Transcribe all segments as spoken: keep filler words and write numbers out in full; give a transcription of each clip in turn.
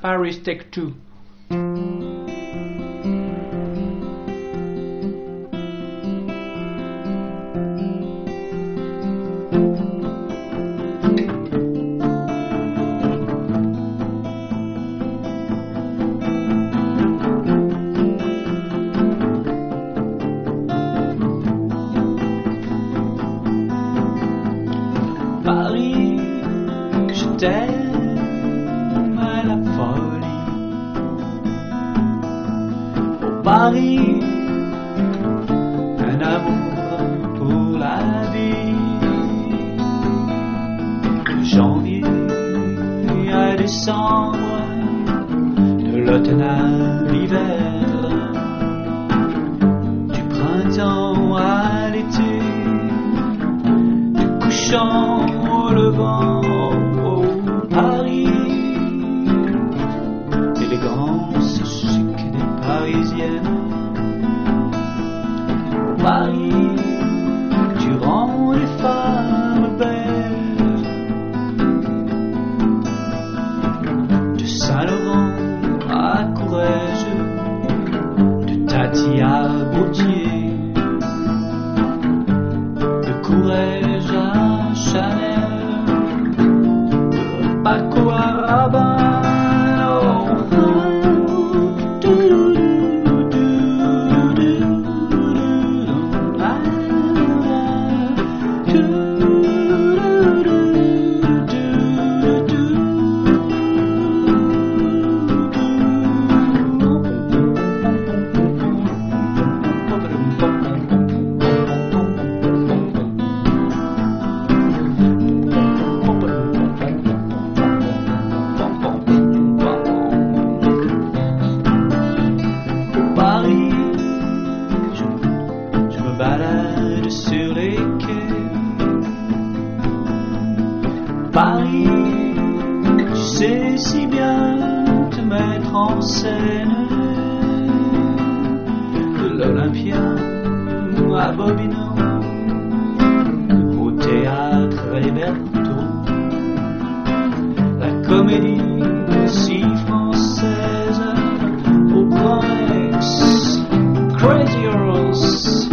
Paris Take Two. Paris, je t'aime à la folie. Oh Paris, un amour pour la vie. De janvier à décembre, de l'automne à l'hiver, du printemps à l'été, du couchant le vent, oh Paris, élégance chic des parisiennes. Oh Paris, tu rends les femmes belles. De Saint-Laurent à Courrèges, de Tati à Gaultier, de Courrèges à Chanel, Paco Rabanne, oh, do, do, do, do, do, ah, do, do, do, do, do. Balade sur les quais. Paris, tu sais si bien te mettre en scène. De l'Olympia à Bobino, au théâtre Héberto, la comédie si française, au Grand Rex, Crazy Horse.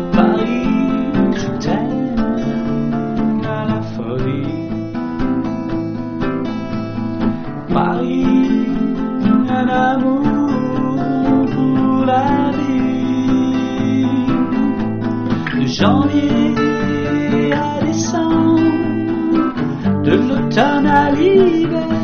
Paris, un amour pour la vie. De janvier à décembre, de l'automne à l'hiver,